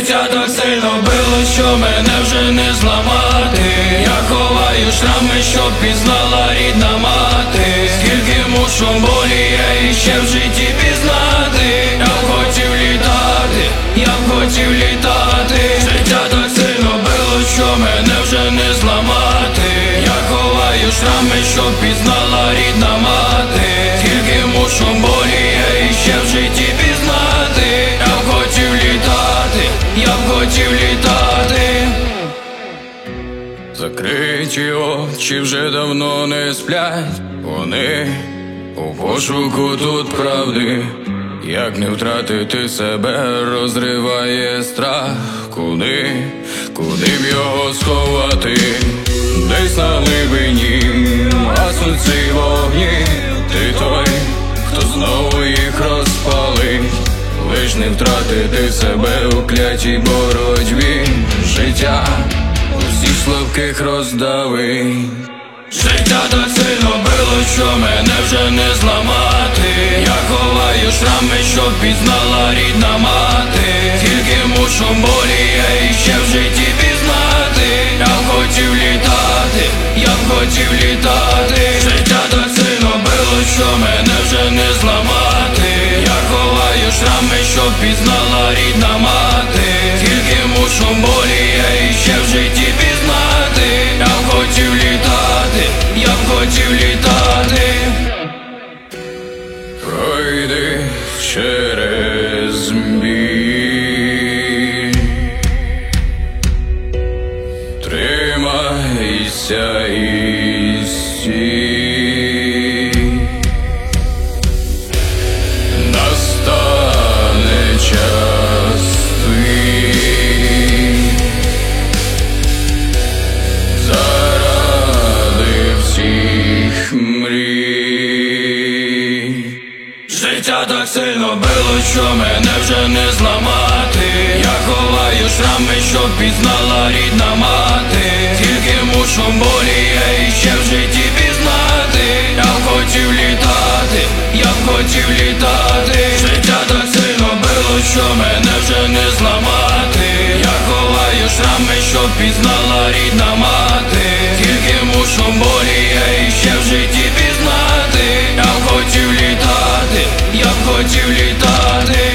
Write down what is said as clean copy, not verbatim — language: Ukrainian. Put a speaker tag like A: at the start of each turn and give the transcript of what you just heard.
A: Життя так сильно било, що мене вже не зламати. Я ховаю шрами, щоб пізнала рідна мати. Скільки мушу болі я іще в житті пізнати. Я б хотів літати, я б хотів літати. Життя так сильно било, що мене вже не зламати. Я ховаю шрами, щоб пізнала рідна мати. Скільки мушу болі я іще в житті пізнати. Я б хотів літати, я б хотів літати. Закриті очі вже давно не сплять. Вони у пошуку тут правди. Як не втратити себе, розриває страх. Куди б його сховати? Десь на глибині гаснуть ці вогні. Ти той, хто знову їх розпалить. Лиш не втратити себе у клятій боротьбі. Життя усіх слабких роздавить. Життя так сильно било, що мене вже не зламати. Я ховаю шрами, щоб пізнала рідна мати. Скільки мушу болі я іще в житті пізнати. Я б хотів літати, я б хотів літати. Життя так сильно било, що мене вже не зламати. Я ховаю шрами, щоб пізнала рідна мати. Скільки мушу болі я іще в житті пізнати. Я б хотів літати, я б хотів літати. Пройди через біль, тримайся і стій. Настане час твій заради всіх мрій. Життя так сильно било, що мене вже не зламати. Я ховаю шрами, щоб пізнала рідна мати. Скільки мушу болі я іще в житті пізнати. Я б хотів літати, я б хотів літати. Життя так сильно било, що мене вже не зламати. Я ховаю шрами, щоб пізнала рідна мати. Скільки мушу болі я іще в житті пізнати. Я б хотів літати, я б хотів літати.